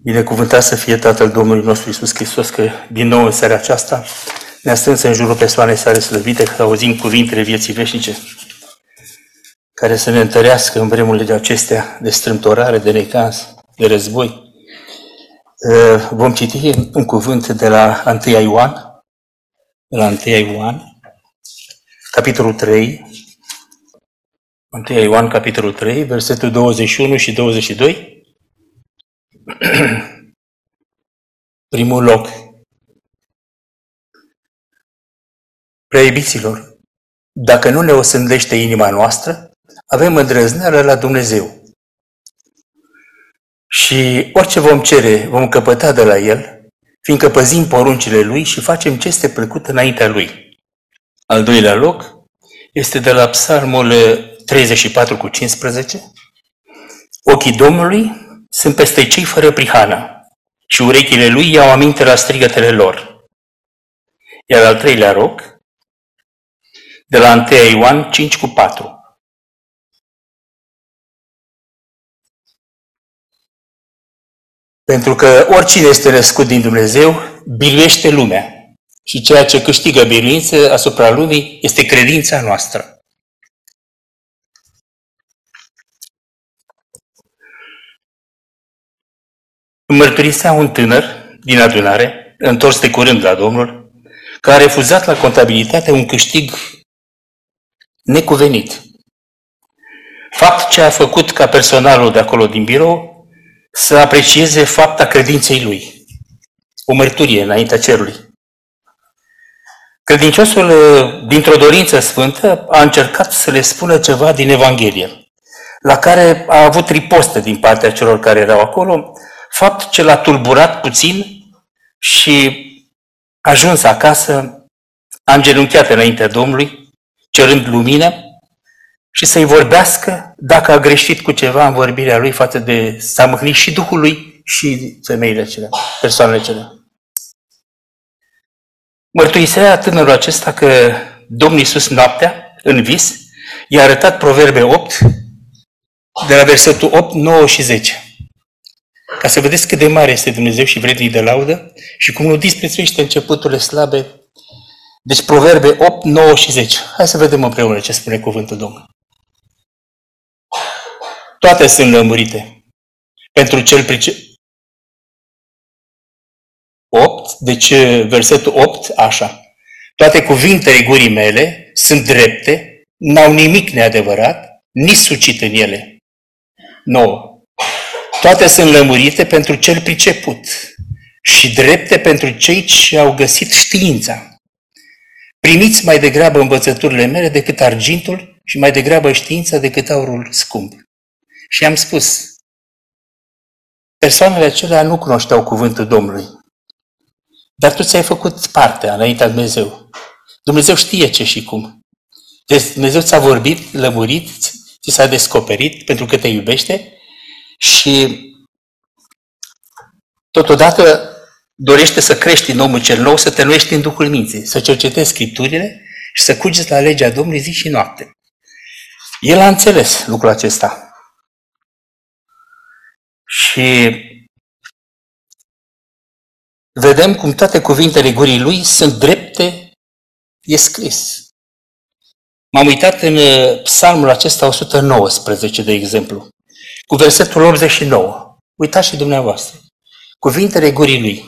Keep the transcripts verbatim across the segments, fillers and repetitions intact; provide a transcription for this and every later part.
Binecuvântat să fie Tatăl Domnului nostru Iisus Hristos, că din nou în seara aceasta ne-a strâns în jurul persoanei sale slăvite, că auzim cuvintele vieții veșnice, care să ne întărească în vremurile acestea de strâmtorare, de necaz, de război. Vom citi un cuvânt de la întâi Ioan, de la întâi Ioan, capitolul trei, întâi Ioan, capitolul trei, versetul douăzeci și unu și douăzeci și doi. Primul loc. Prea iubiților, dacă nu ne osândește inima noastră, avem îndrăzneală la Dumnezeu. Și orice vom cere, vom căpăta de la El, fiindcă păzim poruncile Lui și facem ce este plăcut înaintea Lui. Al doilea loc este de la Psalmul treizeci și patru cu cincisprezece. Ochii Domnului sunt peste cei fără prihană și urechile Lui iau aminte la strigătele lor. Iar al treilea rog, de la întâi Ioan cinci cu patru. Pentru că oricine este născut din Dumnezeu, biruiește lumea. Și ceea ce câștigă biruință asupra lumii este credința noastră. Îmi mărturisea un tânăr din adunare, întors de curând la Domnul, care a refuzat la contabilitate un câștig necuvenit. Fapt ce a făcut ca personalul de acolo din birou să aprecieze fapta credinței lui. O mărturie înaintea cerului. Credinciosul, dintr-o dorință sfântă, a încercat să le spună ceva din Evanghelie, la care a avut ripostă din partea celor care erau acolo, fapt ce l-a tulburat puțin și, ajuns acasă, a îngenunchiat înaintea Domnului, cerând lumină și să-i vorbească dacă a greșit cu ceva în vorbirea lui față de s-a mâhnit și Duhul lui și femeile acelea, persoanele acelea. Mărturisea tânărul acesta că Domnul Iisus noaptea, în vis, i-a arătat Proverbe opt, de la versetul opt, nouă și zece. Ca să vedeți cât de mare este Dumnezeu și vrednic de laudă și cum nu disprețuiește începuturile slabe. Deci Proverbe opt, nouă și zece. Hai să vedem împreună ce spune cuvântul Domnului. Toate sunt lămurite pentru cel pricep. opt, deci versetul opt, așa. Toate cuvintele gurii mele sunt drepte, n-au nimic neadevărat, nici sucit în ele. nouă. Toate sunt lămurite pentru cel priceput și drepte pentru cei ce au găsit știința. Primiți mai degrabă învățăturile mele decât argintul și mai degrabă știința decât aurul scump. Și am spus, persoanele acelea nu cunoșteau cuvântul Domnului, dar tu ți-ai făcut partea înaintea Dumnezeu. Dumnezeu știe ce și cum. Deci Dumnezeu ți-a vorbit, lămurit, ți s-a descoperit pentru că te iubește și totodată dorește să crești în omul cel nou, să te înnoiești în Duhul minții, să cercetezi Scripturile și să cugeți la legea Domnului zi și noapte. El a înțeles lucrul acesta. Și vedem cum toate cuvintele gurii lui sunt drepte, e scris. M-am uitat în psalmul acesta o sută nouăsprezece, de exemplu, cu versetul optzeci și nouă. Uitați și dumneavoastră. Cuvintele gurii lui.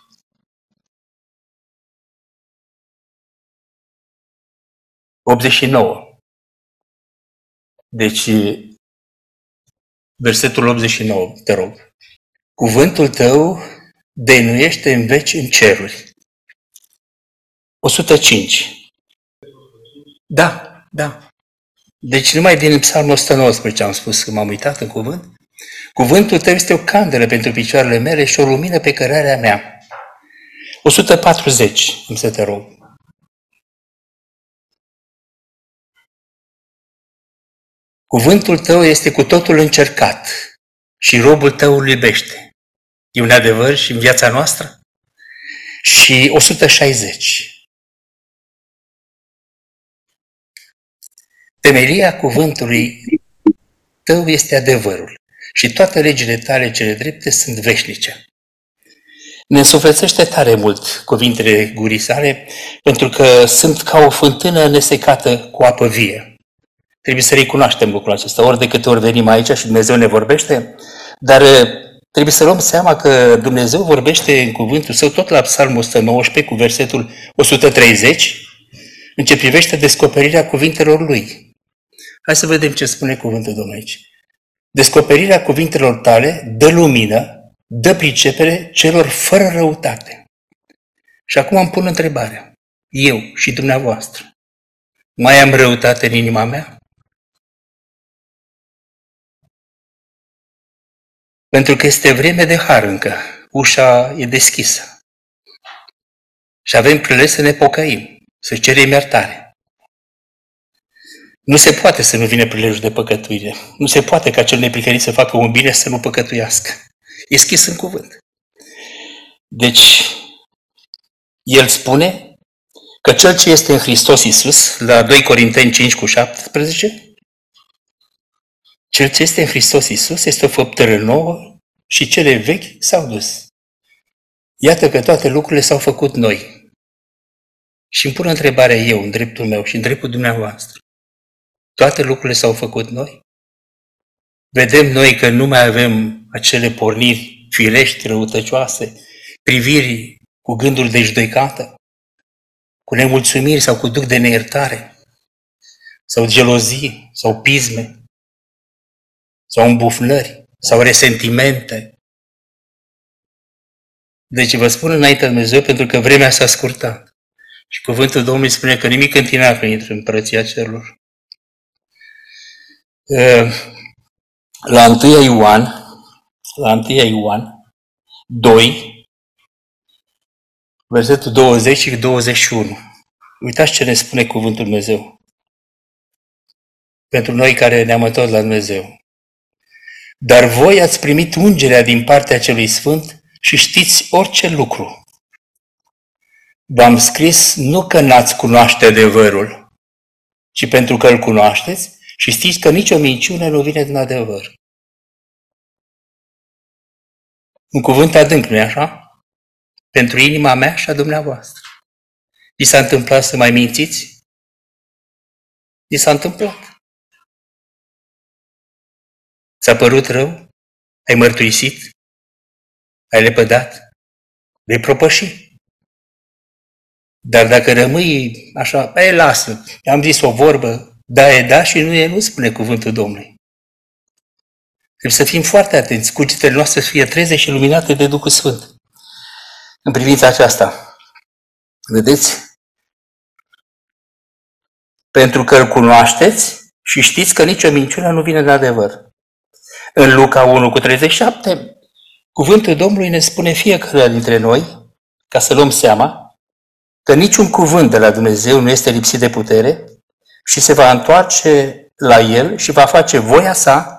optzeci și nouă. Deci, versetul optzeci și nouă, te rog. Cuvântul tău dăinuiește în veci în ceruri. o sută cinci. Da, da. Deci numai din psalmul o sută nouăsprezece am spus că m-am uitat în cuvânt. Cuvântul tău este o candelă pentru picioarele mele și o lumină pe cărarea mea. o sută patruzeci, am să te rog. Cuvântul tău este cu totul încercat și robul tău îl iubește. E un adevăr și în viața noastră? Și o sută șaizeci. Temelia cuvântului tău este adevărul și toate legile tale cele drepte sunt veșnice. Ne însuflețește tare mult cuvintele gurii sale, pentru că sunt ca o fântână nesecată cu apă vie. Trebuie să recunoaștem lucrul acesta, ori de câte ori venim aici și Dumnezeu ne vorbește, dar trebuie să luăm seama că Dumnezeu vorbește în cuvântul Său tot la Psalmul o sută nouăsprezece cu versetul o sută treizeci, în ce privește descoperirea cuvintelor Lui. Hai să vedem ce spune cuvântul Domnului aici. Descoperirea cuvintelor tale dă lumină, dă pricepere celor fără răutate. Și acum îmi pun întrebarea, eu și dumneavoastră, mai am răutate în inima mea? Pentru că este vreme de har încă, ușa e deschisă. Și avem prilej să ne pocăim, să cerem iertare. Nu se poate să nu vină prilejul de păcătuire. Nu se poate ca cel neprihănit să facă un bine să nu păcătuiască. E scris în cuvânt. Deci, el spune că cel ce este în Hristos Iisus, la doi Corinteni cinci cu șaptesprezece, cel ce este în Hristos Iisus este o făptură nouă și cele vechi s-au dus. Iată că toate lucrurile s-au făcut noi. Și îmi pun întrebarea eu, în dreptul meu și în dreptul dumneavoastră. Toate lucrurile s-au făcut noi? Vedem noi că nu mai avem acele porniri firești, răutăcioase, priviri cu gândul de judecată, cu nemulțumiri sau cu duc de neiertare, sau gelozie, sau pisme, sau îmbufnări, sau resentimente. Deci vă spun înainte Dumnezeu pentru că vremea s-a scurtat. Și cuvântul Domnului spune că nimic în tine nu intră în împărăția cerurilor. La întâi Ioan, la întâi Ioan doi, versetul douăzeci și douăzeci și unu. Uitați ce ne spune cuvântul Dumnezeu. Pentru noi care ne-am întors la Dumnezeu. Dar voi ați primit ungerea din partea celui Sfânt și știți orice lucru. V-am scris nu că n-ați cunoaște adevărul, ci pentru că îl cunoașteți și știți că nicio minciună nu vine din adevăr. Un cuvânt adânc, nu-i așa? Pentru inima mea și a dumneavoastră. Vi s-a întâmplat să mai mințiți? Vi s-a întâmplat. Ți-a părut rău? Ai mărturisit? Ai lepădat? Vei propăși. Dar dacă rămâi așa, ei, lasă, am zis o vorbă, da e da și nu e nu, spune cuvântul Domnului. Trebuie să fim foarte atenți, cugetele noastre să fie treze și luminate de Duhul Sfânt. În privința aceasta, vedeți? Pentru că îl cunoașteți și știți că nicio minciună nu vine de adevăr. În Luca unu cu treizeci și șapte, cuvântul Domnului ne spune fiecare dintre noi, ca să luăm seama, că niciun cuvânt de la Dumnezeu nu este lipsit de putere și se va întoarce la El și va face voia sa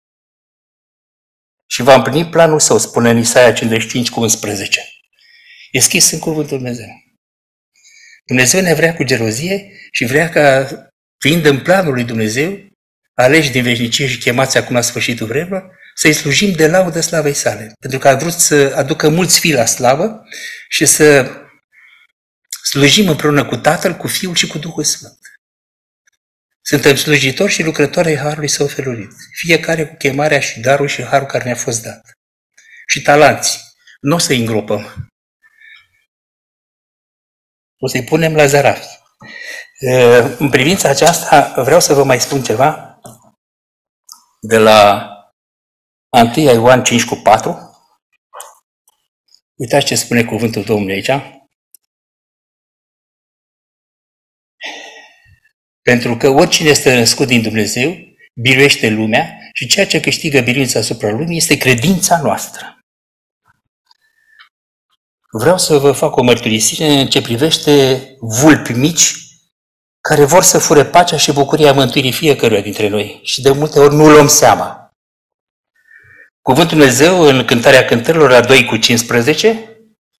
și va împlini planul său, spune în Isaia cincizeci și cinci cu unsprezece. E scris în cuvântul Dumnezeu. Dumnezeu ne vrea cu gelozie și vrea ca, fiind în planul lui Dumnezeu, aleși din veșnicie și chemați acum la sfârșitul vremilor, să-i slujim de laudă slavei sale. Pentru că a vrut să aducă mulți fii la slavă și să slujim împreună cu Tatăl, cu Fiul și cu Duhul Sfânt. Suntem slujitori și lucrători ai Harului Său felurit, fiecare cu chemarea și darul și harul care ne-a fost dat. Și talanți, nu o să-i îngropăm. O să-i punem la zarafi. În privința aceasta vreau să vă mai spun ceva de la întâi Ioan cinci cu patru. Uitați ce spune cuvântul Domnului aici. Pentru că oricine este născut din Dumnezeu biruiește lumea și ceea ce câștigă biruința asupra lumii este credința noastră. Vreau să vă fac o mărturisire în ce privește vulpi mici care vor să fure pacea și bucuria mântuirii fiecăruia dintre noi și de multe ori nu luăm seama. Cuvântul Dumnezeu în Cântarea Cântărilor la doi cu cincisprezece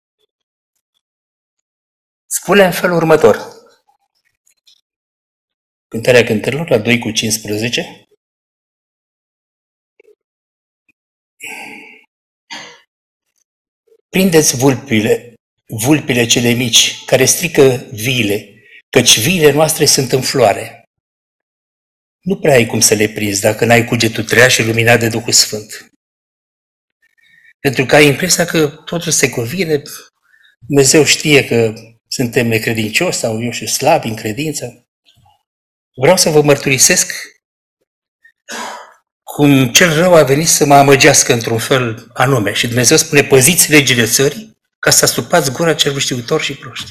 spune în felul următor. Cântarea Cântărilor la doi cu cincisprezece. Prindeți vulpile, vulpile cele mici, care strică viile, căci viile noastre sunt în floare. Nu prea ai cum să le prinzi dacă n-ai cugetul treaz și luminat de Duhul Sfânt. Pentru că ai impresia că totul se convine, Dumnezeu știe că suntem necredincioși sau, eu știu, slabi în credință. Vreau să vă mărturisesc cum cel rău a venit să mă amăgească într-un fel anume. Și Dumnezeu spune, păziți legile țării ca să asupați gura celor știutor și proști.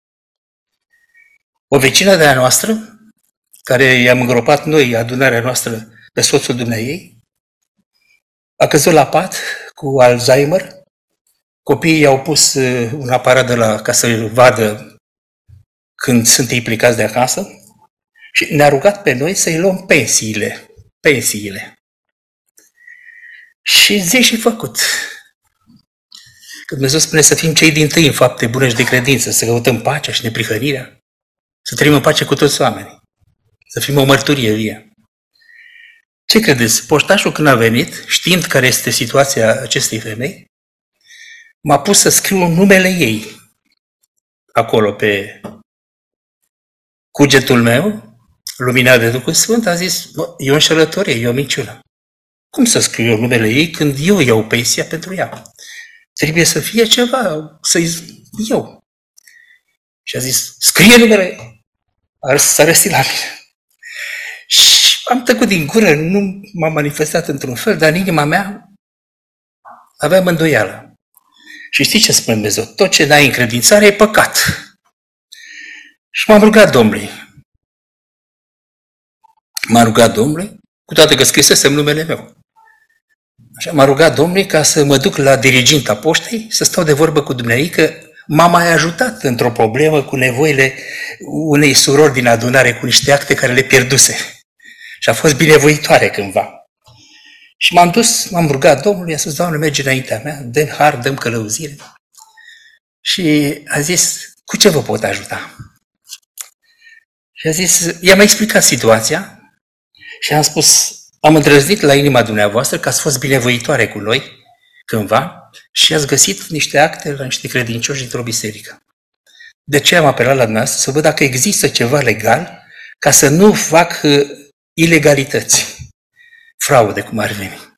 O vecină de-a noastră, care i-am îngropat noi, adunarea noastră, pe soțul dumneaei, a căzut la pat cu Alzheimer. Copiii i-au pus un aparat de la, ca să vadă când sunt ei plecați de acasă și ne-a rugat pe noi să-i luăm pensiile. Pensiile. Și zi și făcut. Că Dumnezeu spune să fim cei dintâi în fapte bune și de credință, să căutăm pacea și neprihănirea, să trăim în pace cu toți oamenii, să fim o mărturie vie. Ce credeți? Poștașul când a venit, știind care este situația acestei femei, m-a pus să scriu numele ei acolo pe cugetul meu, luminat de Duhul Sfânt, a zis, bă, e o înșelătorie, e o minciună. Cum să scriu eu numele ei când eu iau pensia pentru ea? Trebuie să fie ceva, să-i eu. Și a zis, scrie numele, s-a răstit la mine. Și am tăcut din gură, nu m-am manifestat într-un fel, dar în inima mea aveam îndoială. Și știi ce spune Dumnezeu? Tot ce n-ai încredințare e păcat. Și m-am rugat Domnului. M-am rugat Domnului, cu toate că scrisesem numele meu. Așa, m-am rugat Domnului ca să mă duc la diriginta poștei, să stau de vorbă cu dumneai, că m-a mai ajutat într-o problemă cu nevoile unei surori din adunare, cu niște acte care le pierduse. Și a fost binevoitoare cândva. Și m-am dus, m-am rugat Domnului, a spus, Doamne, merge înaintea mea, dă-mi har, dă-mi călăuzire. Și a zis, cu ce vă pot ajuta? Și a zis, i-am explicat situația și am spus, am îndrăznit la inima dumneavoastră că ați fost binevoitoare cu noi cândva și ați găsit niște acte la niște credincioși dintr-o biserică. De ce am apelat la dumneavoastră? Să văd dacă există ceva legal ca să nu fac ilegalități, fraude, cum ar veni.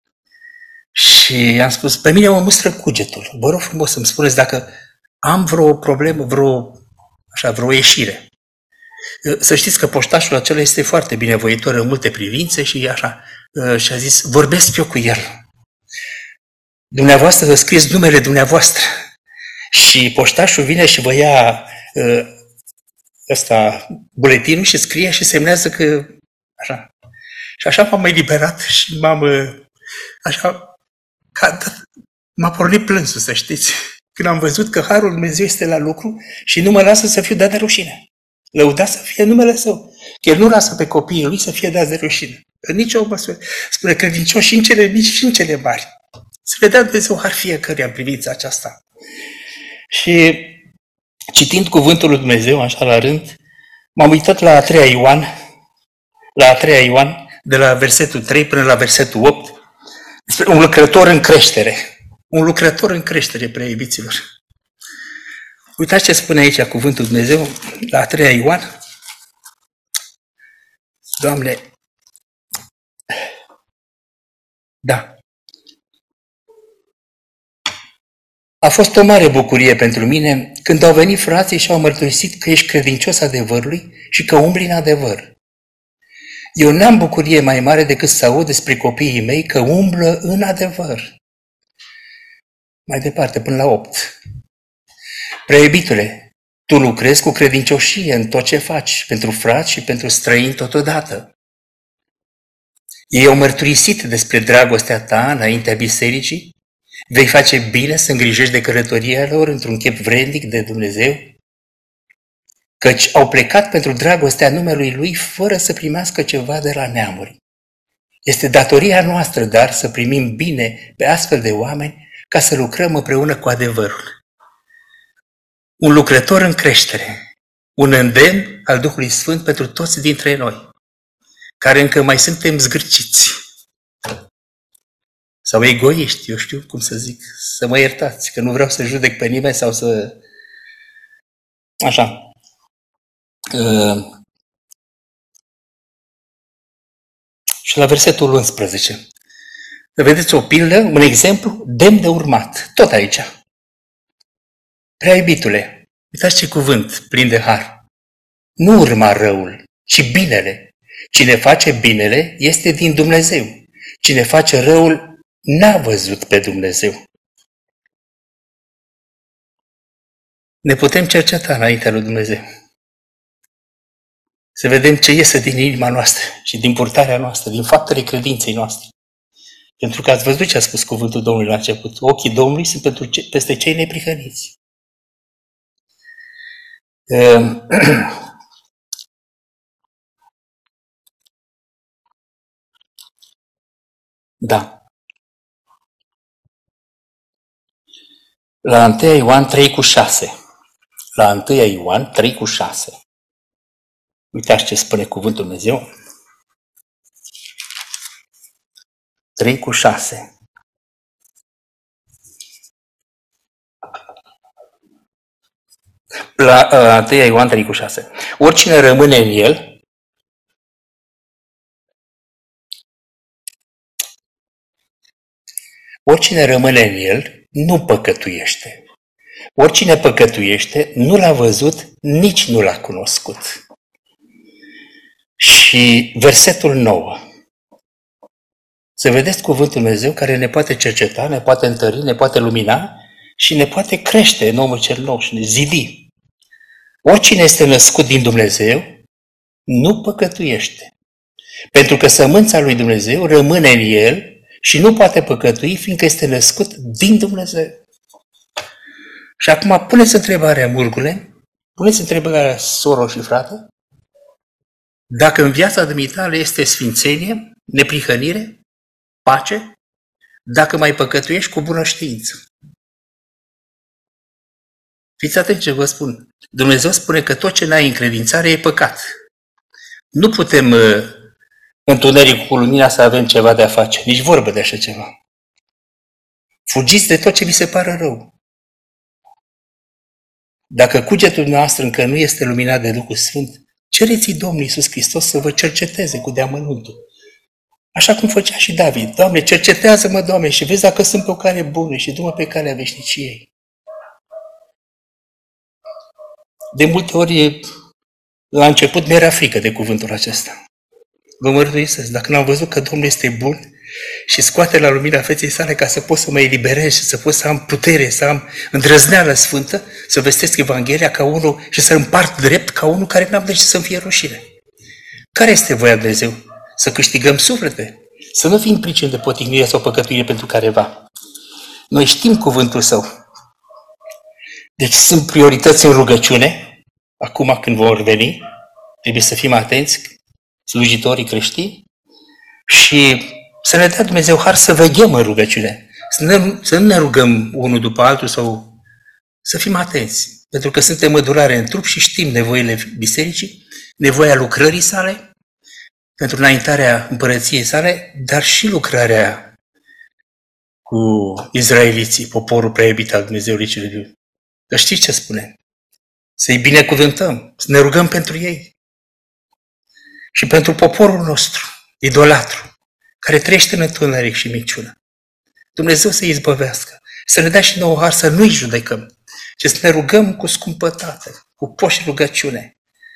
Și am spus, pe mine mă mustră cugetul. Vă rog frumos să-mi spuneți dacă am vreo problemă, vreo, așa, vreo ieșire. Să știți că poștașul acela este foarte binevoitor în multe privințe și așa. Și a zis, vorbesc eu cu el. Dumneavoastră vă scrieți numele dumneavoastră. Și poștașul vine și vă ia ăsta, buletinul și scrie și semnează că așa. Și așa m-am eliberat și m-am așa, ca, m-a pornit plânsul, să știți. Când am văzut că Harul Dumnezeu este la lucru și nu mă lasă să fiu dat de rușine. Lăuda să fie numele Său. Că El nu lasă pe copiii Lui să fie dați de rușine. În nicio măsură. Spune credincioși și în cele mici și în cele mari. Să le dea Dumnezeu har fiecăruia în privința aceasta. Și citind cuvântul lui Dumnezeu, așa la rând, m-am uitat la a treia Ioan, la a treia Ioan, de la versetul trei până la versetul opt, despre un lucrător în creștere. Un lucrător în creștere, prea iubiților. Uitați ce spune aici cuvântul Dumnezeu, la a treia Ioan. Doamne, da. A fost o mare bucurie pentru mine când au venit frații și au mărturisit că ești credincios adevărului și că umbli în adevăr. Eu n-am bucurie mai mare decât să aud despre copiii mei că umblă în adevăr. Mai departe, până la opt. Prea iubitule, tu lucrezi cu credincioșie în tot ce faci, pentru frați și pentru străini totodată. Ei au mărturisit despre dragostea ta înaintea bisericii. Vei face bine să îngrijești de călătoria lor într-un chip vrednic de Dumnezeu? Căci au plecat pentru dragostea numelui Lui fără să primească ceva de la neamuri. Este datoria noastră, dar, să primim bine pe astfel de oameni ca să lucrăm împreună cu adevărul. Un lucrător în creștere, un îndemn al Duhului Sfânt pentru toți dintre noi, care încă mai suntem zgârciți. Sau egoiști, eu știu cum să zic, să mă iertați, că nu vreau să judec pe nimeni sau să... Așa. Uh, și la versetul unsprezece. Vedeți o pildă, un exemplu demn de urmat, tot aici. Prea iubitule, uitați ce cuvânt plin de har. Nu urma răul, ci binele. Cine face binele este din Dumnezeu. Cine face răul n-a văzut pe Dumnezeu. Ne putem cerceta înaintea lui Dumnezeu. Să vedem ce iese din inima noastră și din purtarea noastră, din faptele credinței noastre. Pentru că ați văzut ce a spus cuvântul Domnului la început. Ochii Domnului sunt pentru ce, peste cei neprihăniți. Da. La întâi Ioan trei cu șase. La întâi Ioan trei cu șase. Uitați ce spune cuvântul Dumnezeu. trei cu șase. La uh, întâi Ioan trei cu șase. Oricine rămâne în el, oricine rămâne în el, nu păcătuiește. Oricine păcătuiește, nu l-a văzut, nici nu l-a cunoscut. Și versetul nouă. Să vedeți cuvântul Dumnezeu care ne poate cerceta, ne poate întări, ne poate lumina și ne poate crește în omul cel nou și ne zidi. Oricine este născut din Dumnezeu, nu păcătuiește. Pentru că sămânța lui Dumnezeu rămâne în el și nu poate păcătui, fiindcă este născut din Dumnezeu. Și acum puneți întrebarea, murgule, puneți întrebarea, soro și frate, dacă în viața dumitale este sfințenie, neprihănire, pace, dacă mai păcătuiești cu bună știință. Fiți atenți ce vă spun. Dumnezeu spune că tot ce n-ai încredințare e păcat. Nu putem uh, întuneric cu lumina să avem ceva de a face, nici vorbă de așa ceva. Fugiți de tot ce vi se pare rău. Dacă cugetul noastră încă nu este luminat de Duhul Sfânt, cereți-i Domnul Iisus Hristos să vă cerceteze cu deamănuntul. Așa cum făcea și David. Doamne, cercetează-mă, Doamne, și vezi dacă sunt pe o cale bună și du-mă pe calea veșniciei. De multe ori, la început, mi-era frică de cuvântul acesta. Vă mărturisesc, dacă n-am văzut că Domnul este bun și scoate la lumina feței sale ca să pot să mă eliberez și să pot să am putere, să am îndrăzneală sfântă, să vestesc Evanghelia ca unul și să împart drept ca unul care n-am de ce să-mi fie rușine. Care este voia lui Dumnezeu? Să câștigăm suflete, să nu fim pricini de potignire sau păcătuire pentru careva. Noi știm cuvântul Său. Deci sunt priorități în rugăciune, acum când vor veni, trebuie să fim atenți, slujitorii creștini, și să ne dea Dumnezeu har să veghem în rugăciune, să, ne, să nu ne rugăm unul după altul sau să fim atenți, pentru că suntem mădurare în trup și știm nevoile bisericii, nevoia lucrării sale, pentru înaintarea împărăției sale, dar și lucrarea cu izraeliții, poporul prea iubit al Dumnezeului cel viu. Că știți ce spune? Să-i binecuvântăm, să ne rugăm pentru ei. Și pentru poporul nostru, idolatru, care trăiește în întuneric și minciună. Dumnezeu să-i izbăvească, să ne dea și nouă har să nu-i judecăm, ci să ne rugăm cu scumpătate, cu poși rugăciune.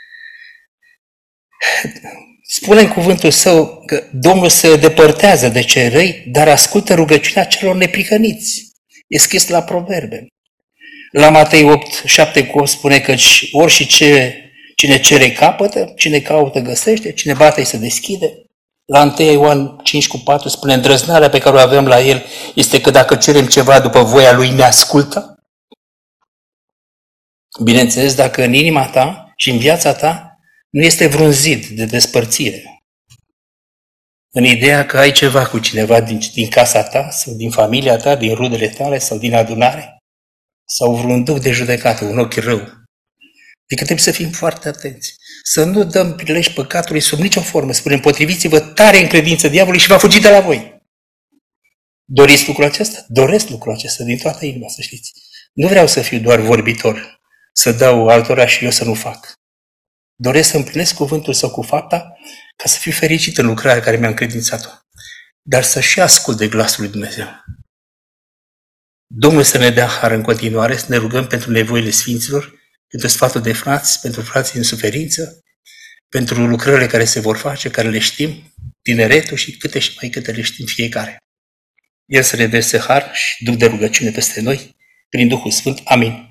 Spune în cuvântul Său că Domnul se depărtează de cei răi, dar ascultă rugăciunea celor neprihăniți. E scris la Proverbe. La Matei opt, șapte cu opt spune că ori și ce, cine cere capătă, cine caută găsește, cine bate se deschide. La întâi Ioan cinci cu patru spune îndrăznarea pe care o avem la El este că dacă cerem ceva după voia Lui ne ascultă. Bineînțeles, dacă în inima ta și în viața ta nu este vreun zid de despărțire. În ideea că ai ceva cu cineva din, din casa ta, sau din familia ta, din rudele tale, sau din adunare, sau vreun duh de judecată, un ochi rău. Adică trebuie să fim foarte atenți. Să nu dăm prilej păcatului sub nicio formă. Spunem, potriviți-vă tare în credință diavolului și va fugi de la voi. Doriți lucrul acesta? Doresc lucrul acesta din toată inima, să știți. Nu vreau să fiu doar vorbitor, să dau altora și eu să nu fac. Doresc să împlinesc cuvântul sau cu fapta ca să fiu fericit în lucrarea care mi-a încredințat-o. Dar să și ascult de glasul lui Dumnezeu. Domnul să ne dea har în continuare, să ne rugăm pentru nevoile sfinților, pentru sfatul de frați, pentru frații în suferință, pentru lucrările care se vor face, care le știm, tineretul și câte și mai câte le știm fiecare. El să ne verse har și duc de rugăciune peste noi, prin Duhul Sfânt. Amin.